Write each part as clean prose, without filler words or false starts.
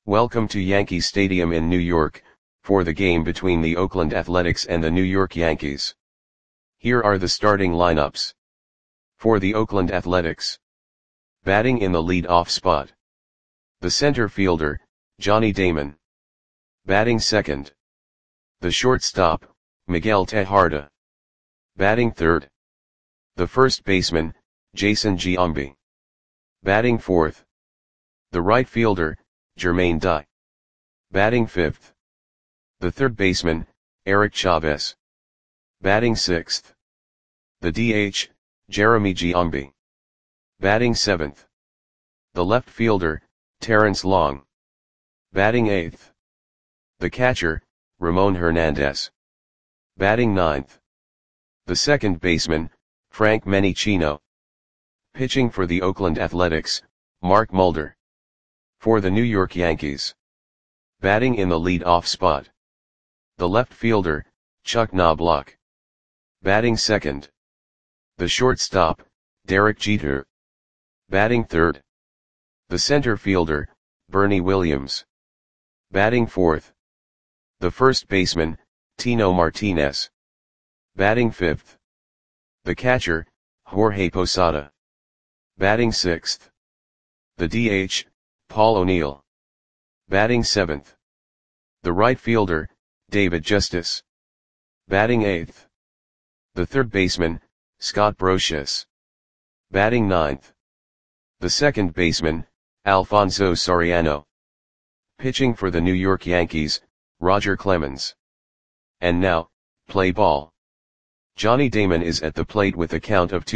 Welcome to Yankee Stadium in New York, for the game between the Oakland Athletics and the New York Yankees. Here are the starting lineups. For the Oakland Athletics. Batting in the lead-off spot. The center fielder, Johnny Damon. Batting second. The shortstop, Miguel Tejada. Batting third. The first baseman, Jason Giambi. Batting fourth. The right fielder, Jermaine Dye. Batting fifth. The third baseman, Eric Chavez. Batting sixth. The DH, Jeremy Giambi. Batting seventh. The left fielder, Terrence Long. Batting eighth. The catcher, Ramon Hernandez. Batting ninth. The second baseman, Frank Menechino. Pitching for the Oakland Athletics, Mark Mulder. For the New York Yankees. Batting in the lead-off spot. The left fielder, Chuck Knobloch. Batting second. The shortstop, Derek Jeter. Batting third. The center fielder, Bernie Williams. Batting fourth. The first baseman, Tino Martinez. Batting fifth. The catcher, Jorge Posada. Batting sixth. The DH, Paul O'Neill. Batting seventh. The right fielder, David Justice. Batting eighth. The third baseman, Scott Brosius. Batting ninth. The second baseman, Alfonso Soriano. Pitching for the New York Yankees, Roger Clemens. And now, play ball. Johnny Damon is at the plate with a count of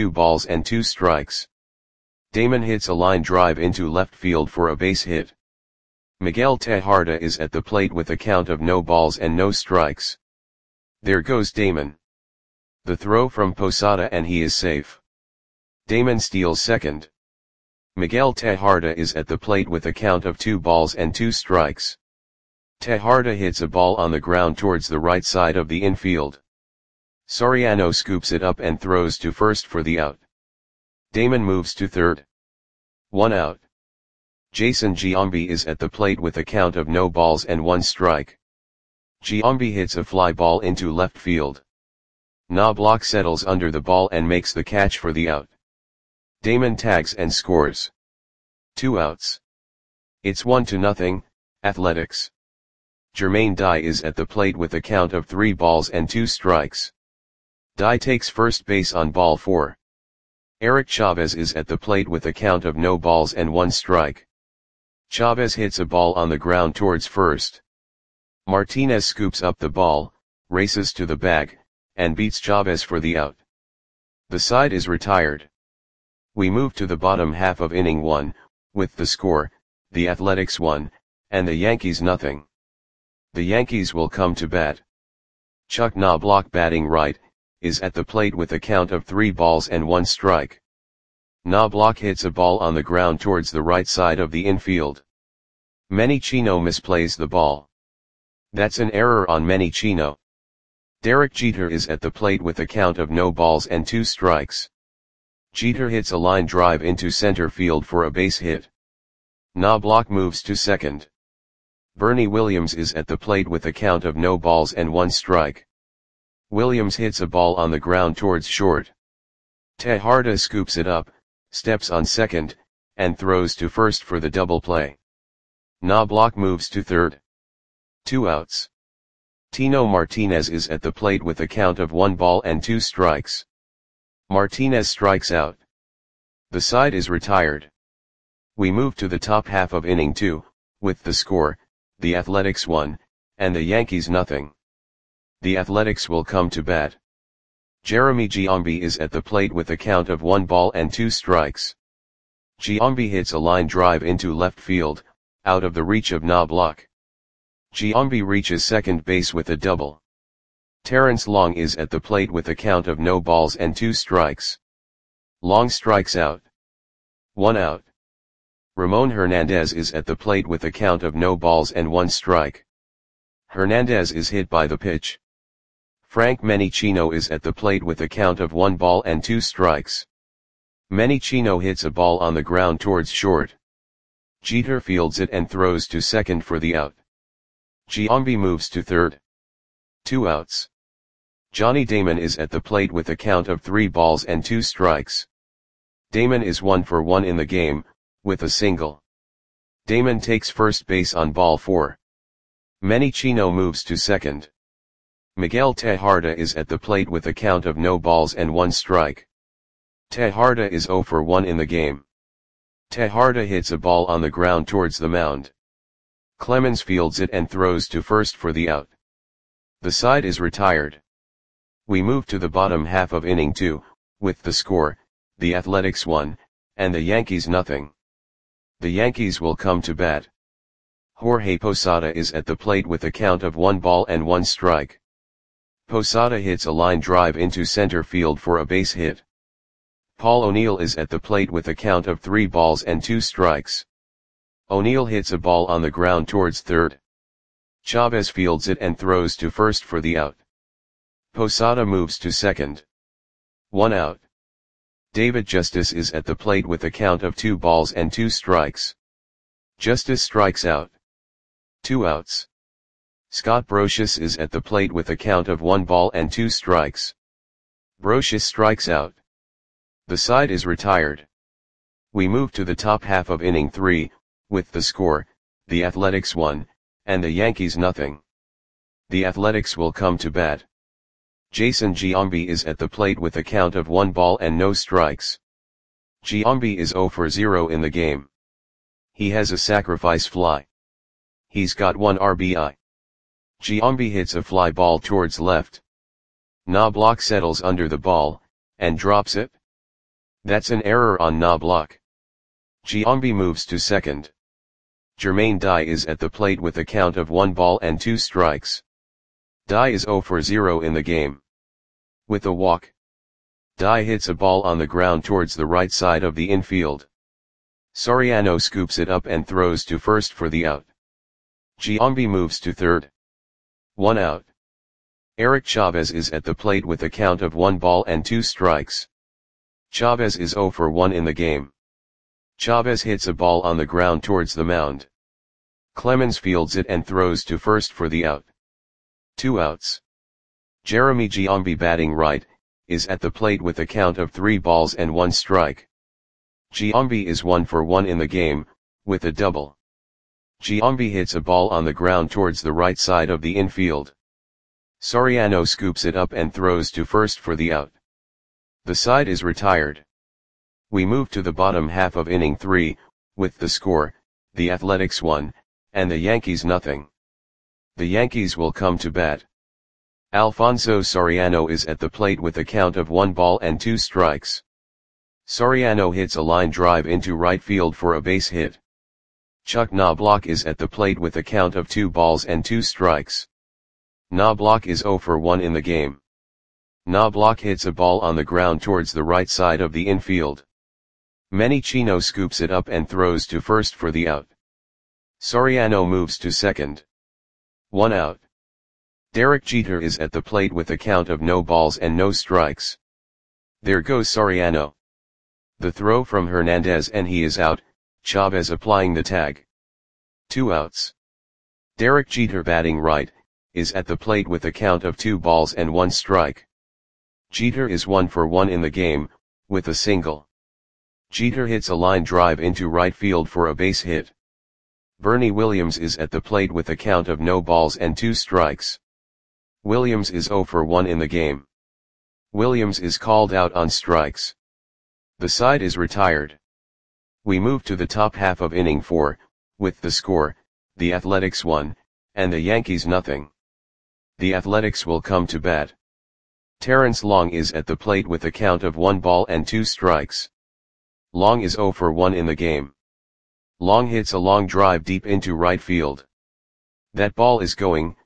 2-2. Damon hits a line drive into left field for a base hit. Miguel Tejada is at the plate with a count of 0-0. There goes Damon. The throw from Posada and he is safe. Damon steals second. Miguel Tejada is at the plate with a count of 2-2. Tejada hits a ball on the ground towards the right side of the infield. Soriano scoops it up and throws to first for the out. Damon moves to third. 1 out. Jason Giambi is at the plate with a count of 0-1. Giambi hits a fly ball into left field. Knobloch settles under the ball and makes the catch for the out. Damon tags and scores. 2 outs. It's 1-0, Athletics. Jermaine Dye is at the plate with a count of 3-2. Dye takes first base on ball 4. Eric Chavez is at the plate with a count of 0-1. Chavez hits a ball on the ground towards first. Martinez scoops up the ball, races to the bag, and beats Chavez for the out. The side is retired. We move to the bottom half of inning 1, with the score, the Athletics 1, and the Yankees 0. The Yankees will come to bat. Chuck Knobloch, batting right, is at the plate with a count of 3-1. Knobloch hits a ball on the ground towards the right side of the infield. Menechino misplays the ball. That's an error on Menechino. Derek Jeter is at the plate with a count of 0-2. Jeter hits a line drive into center field for a base hit. Knobloch moves to second. Bernie Williams is at the plate with a count of 0-1. Williams hits a ball on the ground towards short. Tejada scoops it up, steps on second, and throws to first for the double play. Knobloch moves to third. 2 outs. Tino Martinez is at the plate with a count of 1-2. Martinez strikes out. The side is retired. We move to the top half of inning 2, with the score, the Athletics 1, and the Yankees 0. The Athletics will come to bat. Jeremy Giambi is at the plate with a count of 1-2. Giambi hits a line drive into left field, out of the reach of Knobloch. Giambi reaches second base with a double. Terrence Long is at the plate with a count of 0-2. Long strikes out. 1 out. Ramon Hernandez is at the plate with a count of 0-1. Hernandez is hit by the pitch. Frank Menechino is at the plate with a count of 1-2. Menechino hits a ball on the ground towards short. Jeter fields it and throws to second for the out. Giambi moves to third. 2 outs. Johnny Damon is at the plate with a count of 3 balls and 2 strikes. Damon is 1 for 1 in the game, with a single. Damon takes first base on ball 4. Manny Chino moves to second. Miguel Tejada is at the plate with a count of no balls and 1 strike. Tejada is 0 for 1 in the game. Tejada hits a ball on the ground towards the mound. Clemens fields it and throws to first for the out. The side is retired. We move to the bottom half of inning 2, with the score, the Athletics 1, and the Yankees nothing. The Yankees will come to bat. Jorge Posada is at the plate with a count of 1 ball and 1 strike. Posada hits a line drive into center field for a base hit. Paul O'Neill is at the plate with a count of 3 balls and 2 strikes. O'Neill hits a ball on the ground towards third. Chavez fields it and throws to first for the out. Posada moves to second. 1 out. David Justice is at the plate with a count of 2 balls and 2 strikes. Justice strikes out. 2 outs. Scott Brosius is at the plate with a count of 1 ball and 2 strikes. Brosius strikes out. The side is retired. We move to the top half of inning 3, with the score, the Athletics 1, and the Yankees nothing. The Athletics will come to bat. Jason Giambi is at the plate with a count of 1 ball and no strikes. Giambi is 0 for 0 in the game. He has a sacrifice fly. He's got 1 RBI. Giambi hits a fly ball towards left. Knobloch settles under the ball, and drops it. That's an error on Knobloch. Giambi moves to second. Jermaine Dye is at the plate with a count of 1 ball and 2 strikes. Dye is 0 for 0 in the game. With a walk, Dye hits a ball on the ground towards the right side of the infield. Soriano scoops it up and throws to first for the out. Giambi moves to third. 1 out. Eric Chavez is at the plate with a count of 1 ball and 2 strikes. Chavez is 0 for 1 in the game. Chavez hits a ball on the ground towards the mound. Clemens fields it and throws to first for the out. 2 outs. Jeremy Giambi, batting right, is at the plate with a count of 3 balls and 1 strike. Giambi is 1 for 1 in the game, with a double. Giambi hits a ball on the ground towards the right side of the infield. Soriano scoops it up and throws to first for the out. The side is retired. We move to the bottom half of inning 3, with the score, the Athletics 1, and the Yankees nothing. The Yankees will come to bat. Alfonso Soriano is at the plate with a count of 1 ball and 2 strikes. Soriano hits a line drive into right field for a base hit. Chuck Knobloch is at the plate with a count of 2 balls and 2 strikes. Knobloch is 0 for 1 in the game. Knobloch hits a ball on the ground towards the right side of the infield. Manny Chino scoops it up and throws to first for the out. Soriano moves to second. 1 out. Derek Jeter is at the plate with a count of no balls and no strikes. There goes Soriano. The throw from Hernandez and he is out, Chavez applying the tag. 2 outs. Derek Jeter, batting right, is at the plate with a count of 2 balls and 1 strike. Jeter is 1 for 1 in the game, with a single. Jeter hits a line drive into right field for a base hit. Bernie Williams is at the plate with a count of no balls and 2 strikes. Williams is 0 for 1 in the game. Williams is called out on strikes. The side is retired. We move to the top half of inning 4, with the score, the Athletics 1, and the Yankees nothing. The Athletics will come to bat. Terrence Long is at the plate with a count of 1 ball and 2 strikes. Long is 0 for 1 in the game. Long hits a long drive deep into right field. That ball is going,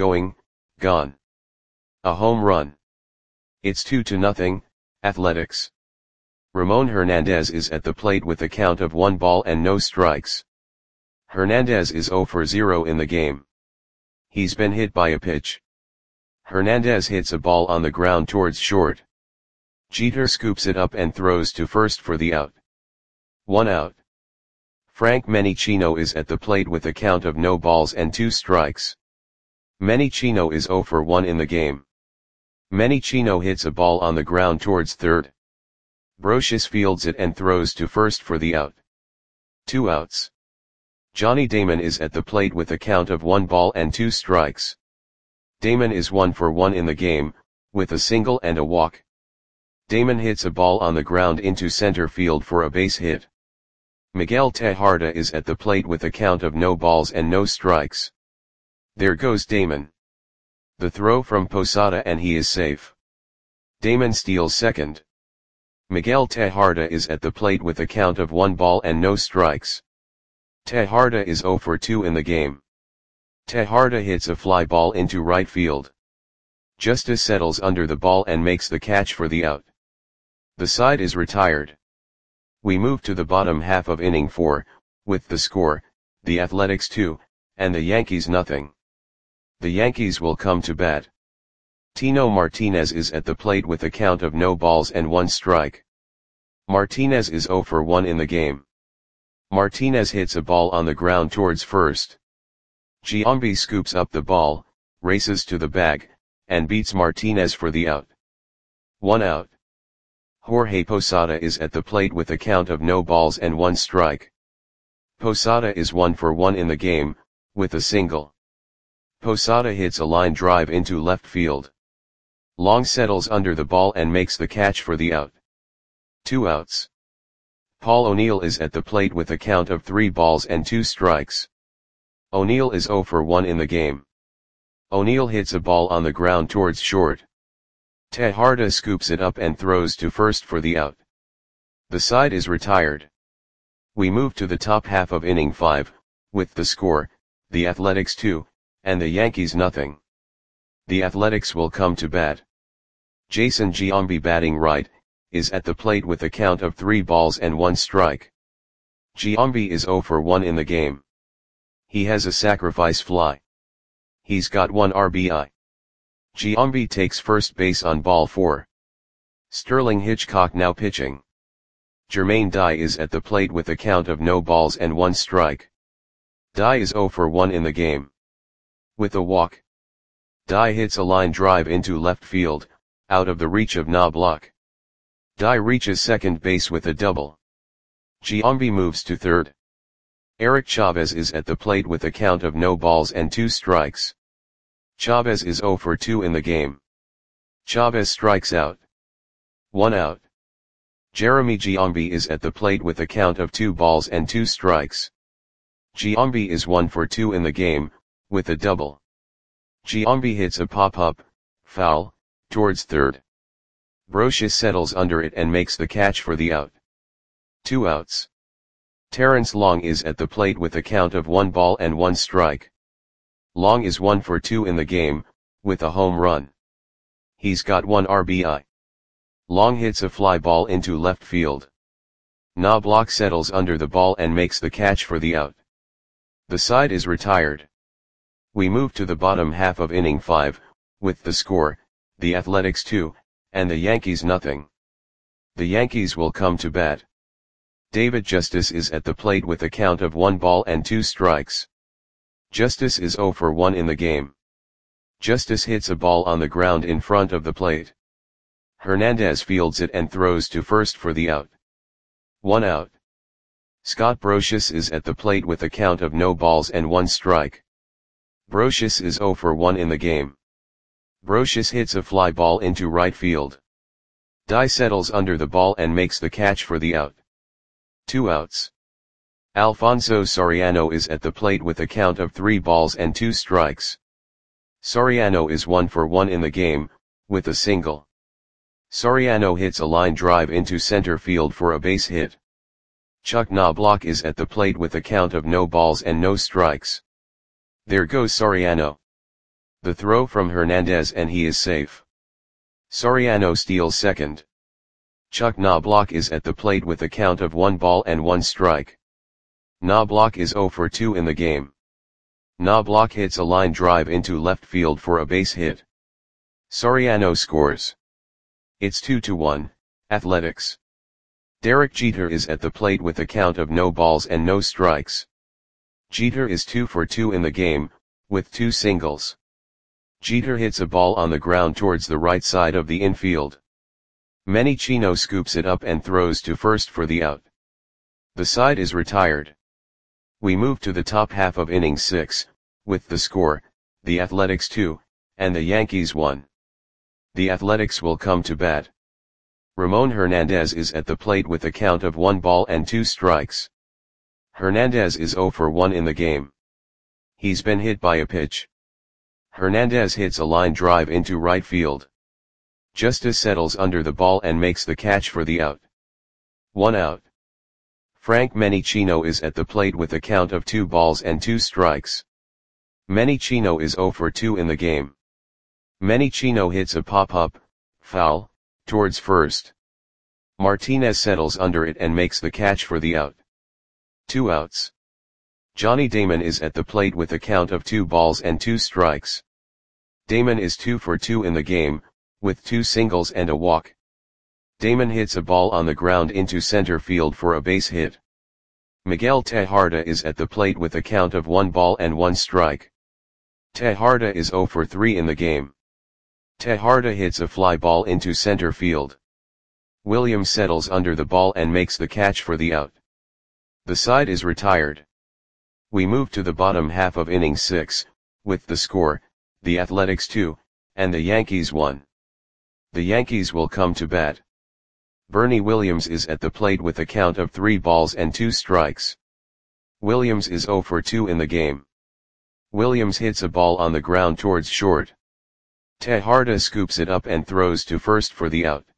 gone. A home run. It's 2-0, Athletics. Ramon Hernandez is at the plate with a count of 1 ball and no strikes. Hernandez is 0 for 0 in the game. He's been hit by a pitch. Hernandez hits a ball on the ground towards short. Jeter scoops it up and throws to first for the out. 1 out. Frank Menichino is at the plate with a count of no balls and 2 strikes. Menichino is 0 for 1 in the game. Menichino hits a ball on the ground towards third. Brocious fields it and throws to first for the out. 2 outs. Johnny Damon is at the plate with a count of 1 ball and 2 strikes. Damon is 1 for 1 in the game, with a single and a walk. Damon hits a ball on the ground into center field for a base hit. Miguel Tejada is at the plate with a count of no balls and no strikes. There goes Damon. The throw from Posada and he is safe. Damon steals second. Miguel Tejada is at the plate with a count of 1 ball and no strikes. Tejada is 0 for 2 in the game. Tejada hits a fly ball into right field. Justice settles under the ball and makes the catch for the out. The side is retired. We move to the bottom half of inning 4, with the score, the Athletics 2, and the Yankees nothing. The Yankees will come to bat. Tino Martinez is at the plate with a count of no balls and 1 strike. Martinez is 0 for 1 in the game. Martinez hits a ball on the ground towards first. Giambi scoops up the ball, races to the bag, and beats Martinez for the out. 1 out. Jorge Posada is at the plate with a count of no balls and 1 strike. Posada is 1 for 1 in the game, with a single. Posada hits a line drive into left field. Long settles under the ball and makes the catch for the out. 2 outs. Paul O'Neill is at the plate with a count of 3 balls and 2 strikes. O'Neill is 0 for 1 in the game. O'Neill hits a ball on the ground towards short. Tejada scoops it up and throws to first for the out. The side is retired. We move to the top half of inning 5, with the score, the Athletics 2, and the Yankees nothing. The Athletics will come to bat. Jason Giambi, batting right, is at the plate with a count of 3 balls and 1 strike. Giambi is 0 for 1 in the game. He has a sacrifice fly. He's got 1 RBI. Giambi takes first base on ball 4. Sterling Hitchcock now pitching. Jermaine Dye is at the plate with a count of no balls and 1 strike. Dye is 0 for 1 in the game. With a walk. Dye hits a line drive into left field, out of the reach of Knobloch. Dye reaches second base with a double. Giambi moves to third. Eric Chavez is at the plate with a count of no balls and 2 strikes. Chavez is 0 for 2 in the game. Chavez strikes out. 1 out. Jeremy Giambi is at the plate with a count of 2 balls and 2 strikes. Giambi is 1 for 2 in the game, with a double. Giambi hits a pop-up, foul, towards third. Brocious settles under it and makes the catch for the out. 2 outs. Terrence Long is at the plate with a count of 1 ball and 1 strike. Long is 1 for 2 in the game, with a home run. He's got 1 RBI. Long hits a fly ball into left field. Knobloch settles under the ball and makes the catch for the out. The side is retired. We move to the bottom half of inning 5, with the score, the Athletics 2, and the Yankees nothing. The Yankees will come to bat. David Justice is at the plate with a count of 1 ball and 2 strikes. Justice is 0 for 1 in the game. Justice hits a ball on the ground in front of the plate. Hernandez fields it and throws to first for the out. 1 out. Scott Brocious is at the plate with a count of no balls and 1 strike. Brocious is 0 for 1 in the game. Brocious hits a fly ball into right field. Dye settles under the ball and makes the catch for the out. 2 outs. Alfonso Soriano is at the plate with a count of 3 balls and 2 strikes. Soriano is 1 for 1 in the game, with a single. Soriano hits a line drive into center field for a base hit. Chuck Knobloch is at the plate with a count of no balls and no strikes. There goes Soriano. The throw from Hernandez and he is safe. Soriano steals second. Chuck Knobloch is at the plate with a count of 1 ball and 1 strike. Knobloch is 0 for 2 in the game. Knobloch hits a line drive into left field for a base hit. Soriano scores. It's 2-1, Athletics. Derek Jeter is at the plate with a count of no balls and no strikes. Jeter is 2 for 2 in the game, with 2 singles. Jeter hits a ball on the ground towards the right side of the infield. Manny Chino scoops it up and throws to first for the out. The side is retired. We move to the top half of inning 6, with the score, the Athletics 2, and the Yankees 1. The Athletics will come to bat. Ramon Hernandez is at the plate with a count of 1 ball and 2 strikes. Hernandez is 0 for 1 in the game. He's been hit by a pitch. Hernandez hits a line drive into right field. Justice settles under the ball and makes the catch for the out. 1 out. Frank Manny Chino is at the plate with a count of 2 balls and 2 strikes. Manny Chino is 0 for 2 in the game. Manny Chino hits a pop-up, foul, towards first. Martinez settles under it and makes the catch for the out. 2 outs. Johnny Damon is at the plate with a count of 2 balls and 2 strikes. Damon is 2 for 2 in the game, with 2 singles and a walk. Damon hits a ball on the ground into center field for a base hit. Miguel Tejada is at the plate with a count of 1 ball and 1 strike. Tejada is 0 for 3 in the game. Tejada hits a fly ball into center field. Williams settles under the ball and makes the catch for the out. The side is retired. We move to the bottom half of inning 6, with the score, the Athletics 2, and the Yankees 1. The Yankees will come to bat. Bernie Williams is at the plate with a count of 3 balls and 2 strikes. Williams is 0 for 2 in the game. Williams hits a ball on the ground towards short. Tejada scoops it up and throws to first for the out.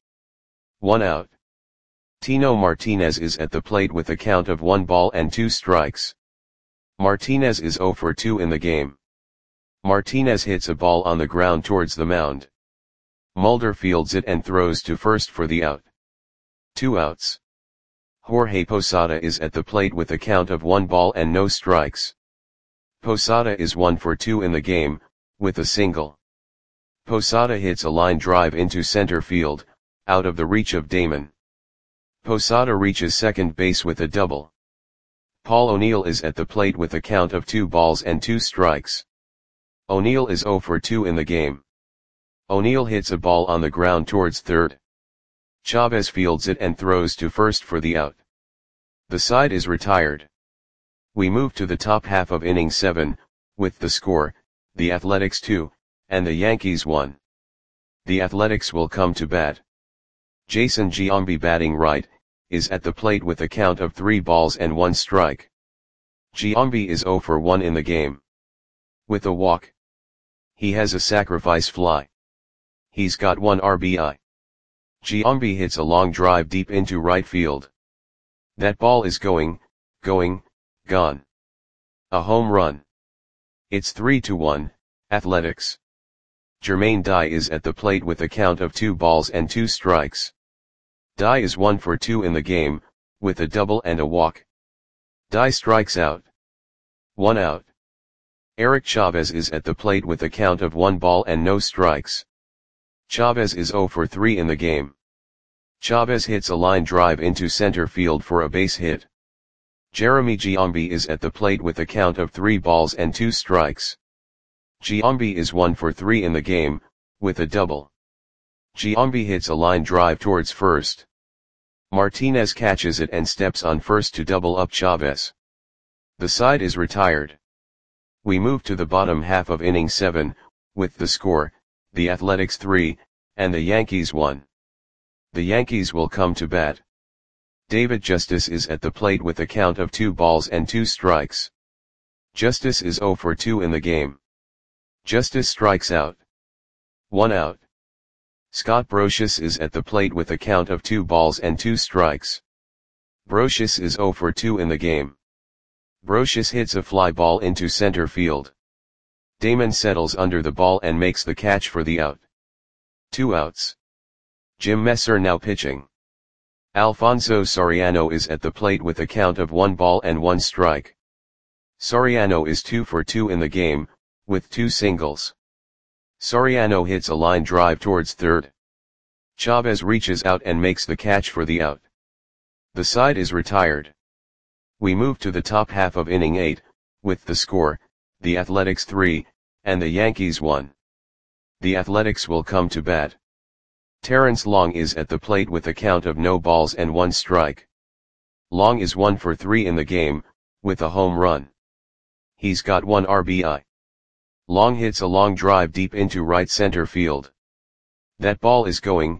1 out. Tino Martinez is at the plate with a count of 1 ball and 2 strikes. Martinez is 0 for 2 in the game. Martinez hits a ball on the ground towards the mound. Mulder fields it and throws to first for the out. 2 outs. Jorge Posada is at the plate with a count of 1 ball and no strikes. Posada is 1 for 2 in the game, with a single. Posada hits a line drive into center field, out of the reach of Damon. Posada reaches second base with a double. Paul O'Neill is at the plate with a count of 2 balls and 2 strikes. O'Neill is 0 for 2 in the game. O'Neill hits a ball on the ground towards third. Chavez fields it and throws to first for the out. The side is retired. We move to the top half of inning 7, with the score, the Athletics 2, and the Yankees 1. The Athletics will come to bat. Jason Giambi, batting right, is at the plate with a count of 3 balls and 1 strike. Giambi is 0 for 1 in the game. With a walk. He has a sacrifice fly. He's got 1 RBI. Giambi hits a long drive deep into right field. That ball is gone. A home run. It's 3-1, Athletics. Jermaine Dye is at the plate with a count of 2 balls and 2 strikes. Dye is 1 for 2 in the game, with a double and a walk. Dye strikes out. 1 out. Eric Chavez is at the plate with a count of 1 ball and no strikes. Chavez is 0 for 3 in the game. Chavez hits a line drive into center field for a base hit. Jeremy Giambi is at the plate with a count of 3 balls and 2 strikes. Giambi is 1 for 3 in the game, with a double. Giambi hits a line drive towards first. Martinez catches it and steps on first to double up Chavez. The side is retired. We move to the bottom half of inning 7, with the score, the Athletics 3, and the Yankees 1. The Yankees will come to bat. David Justice is at the plate with a count of 2 balls and 2 strikes. Justice is 0 for 2 in the game. Justice strikes out. 1 out. Scott Brosius is at the plate with a count of 2 balls and 2 strikes. Brosius is 0 for 2 in the game. Brosius hits a fly ball into center field. Damon settles under the ball and makes the catch for the out. 2 outs. Jim Messer now pitching. Alfonso Soriano is at the plate with a count of 1 ball and 1 strike. Soriano is 2 for 2 in the game, with 2 singles. Soriano hits a line drive towards third. Chavez reaches out and makes the catch for the out. The side is retired. We move to the top half of inning 8, with the score, the Athletics 3, and the Yankees 1. The Athletics will come to bat. Terrence Long is at the plate with a count of no balls and 1 strike. Long is 1 for 3 in the game, with a home run. He's got 1 RBI. Long hits a long drive deep into right center field. That ball is going,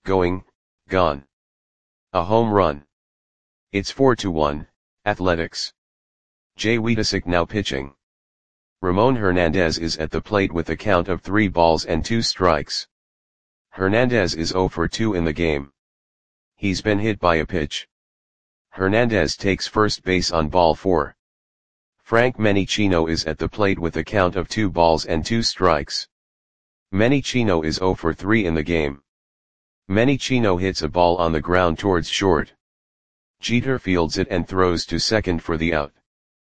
gone. A home run. It's 4-1, Athletics. Jay Weedasek now pitching. Ramon Hernandez is at the plate with a count of 3 balls and 2 strikes. Hernandez is 0 for 2 in the game. He's been hit by a pitch. Hernandez takes first base on ball 4. Frank Menichino is at the plate with a count of 2 balls and 2 strikes. Menichino is 0 for 3 in the game. Menichino hits a ball on the ground towards short. Jeter fields it and throws to second for the out.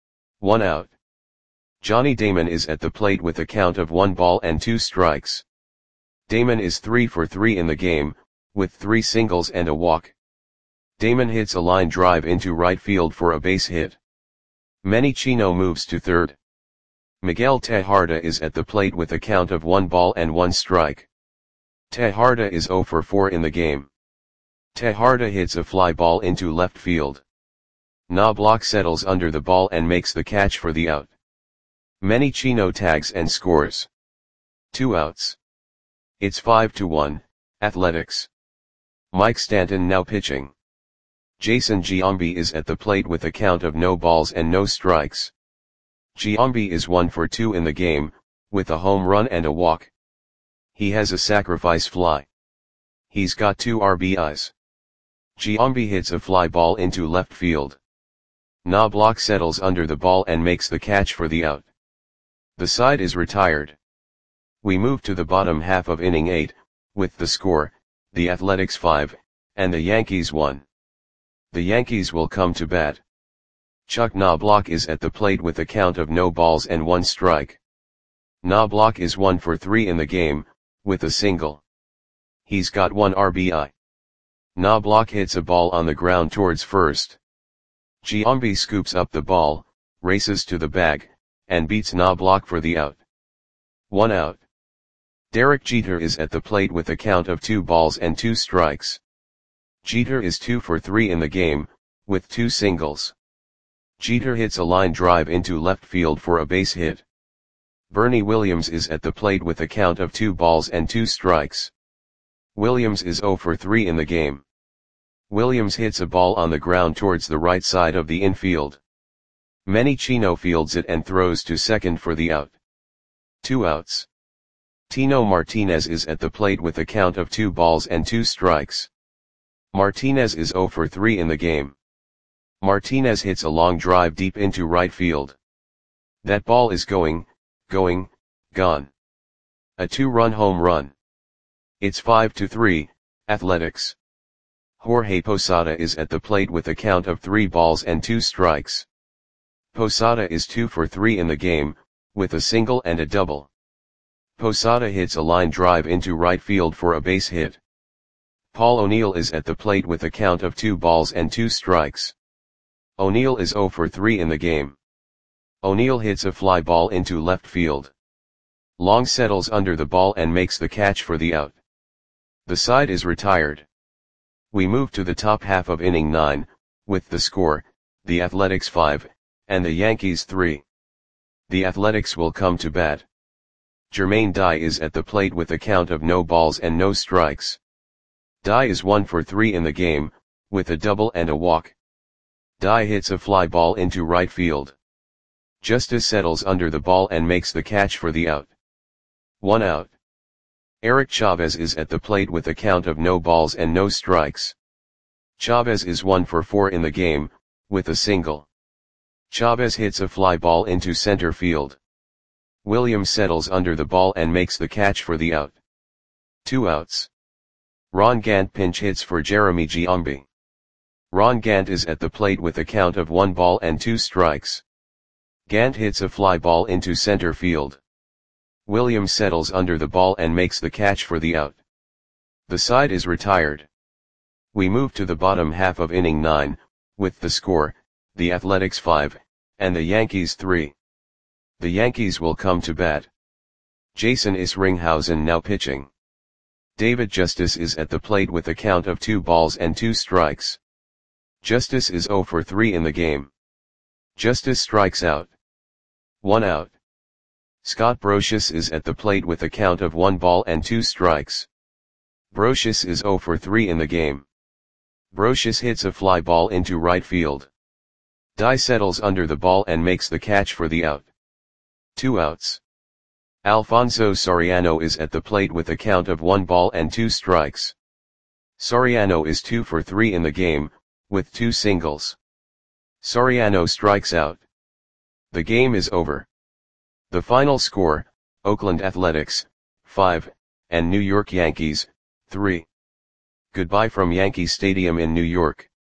1 out. Johnny Damon is at the plate with a count of 1 ball and 2 strikes. Damon is 3 for 3 in the game, with 3 singles and a walk. Damon hits a line drive into right field for a base hit. Menichino moves to third. Miguel Tejada is at the plate with a count of 1 ball and 1 strike. Tejada is 0 for 4 in the game. Tejada hits a fly ball into left field. Knobloch settles under the ball and makes the catch for the out. Menichino tags and scores. 2 outs. It's 5-1, Athletics. Mike Stanton now pitching. Jason Giambi is at the plate with a count of no balls and no strikes. Giambi is 1 for 2 in the game, with a home run and a walk. He has a sacrifice fly. He's got 2 RBIs. Giambi hits a fly ball into left field. Knobloch settles under the ball and makes the catch for the out. The side is retired. We move to the bottom half of inning 8, with the score, the Athletics 5, and the Yankees 1. The Yankees will come to bat. Chuck Knobloch is at the plate with a count of no balls and 1 strike. Knobloch is 1 for 3 in the game, with a single. He's got 1 RBI. Knobloch hits a ball on the ground towards first. Giambi scoops up the ball, races to the bag, and beats Knobloch for the out. 1 out. Derek Jeter is at the plate with a count of 2 balls and 2 strikes. Jeter is 2 for 3 in the game, with 2 singles. Jeter hits a line drive into left field for a base hit. Bernie Williams is at the plate with a count of 2 balls and 2 strikes. Williams is 0 for 3 in the game. Williams hits a ball on the ground towards the right side of the infield. Menichino fields it and throws to second for the out. 2 outs. Tino Martinez is at the plate with a count of 2 balls and 2 strikes. Martinez is 0 for 3 in the game. Martinez hits a long drive deep into right field. That ball is going, gone. A 2-run home run. It's 5-3, Athletics. Jorge Posada is at the plate with a count of 3 balls and 2 strikes. Posada is 2 for 3 in the game, with a single and a double. Posada hits a line drive into right field for a base hit. Paul O'Neill is at the plate with a count of 2 balls and 2 strikes. O'Neill is 0 for 3 in the game. O'Neill hits a fly ball into left field. Long settles under the ball and makes the catch for the out. The side is retired. We move to the top half of inning 9, with the score, the Athletics 5, and the Yankees 3. The Athletics will come to bat. Jermaine Dye is at the plate with a count of no balls and no strikes. Dye is 1 for 3 in the game, with a double and a walk. Dye hits a fly ball into right field. Justice settles under the ball and makes the catch for the out. 1 out. Eric Chavez is at the plate with a count of no balls and no strikes. Chavez is 1 for 4 in the game, with a single. Chavez hits a fly ball into center field. Williams settles under the ball and makes the catch for the out. 2 outs. Ron Gant pinch hits for Jeremy Giambi. Ron Gant is at the plate with a count of 1 ball and 2 strikes. Gant hits a fly ball into center field. Williams settles under the ball and makes the catch for the out. The side is retired. We move to the bottom half of inning 9, with the score, the Athletics 5, and the Yankees 3. The Yankees will come to bat. Jason Isringhausen now pitching. David Justice is at the plate with a count of 2 balls and 2 strikes. Justice is 0 for 3 in the game. Justice strikes out. 1 out. Scott Brosius is at the plate with a count of 1 ball and 2 strikes. Brosius is 0 for 3 in the game. Brosius hits a fly ball into right field. Dye settles under the ball and makes the catch for the out. 2 outs. Alfonso Soriano is at the plate with a count of 1 ball and 2 strikes. Soriano is 2 for 3 in the game, with 2 singles. Soriano strikes out. The game is over. The final score, Oakland Athletics, 5, and New York Yankees, 3. Goodbye from Yankee Stadium in New York.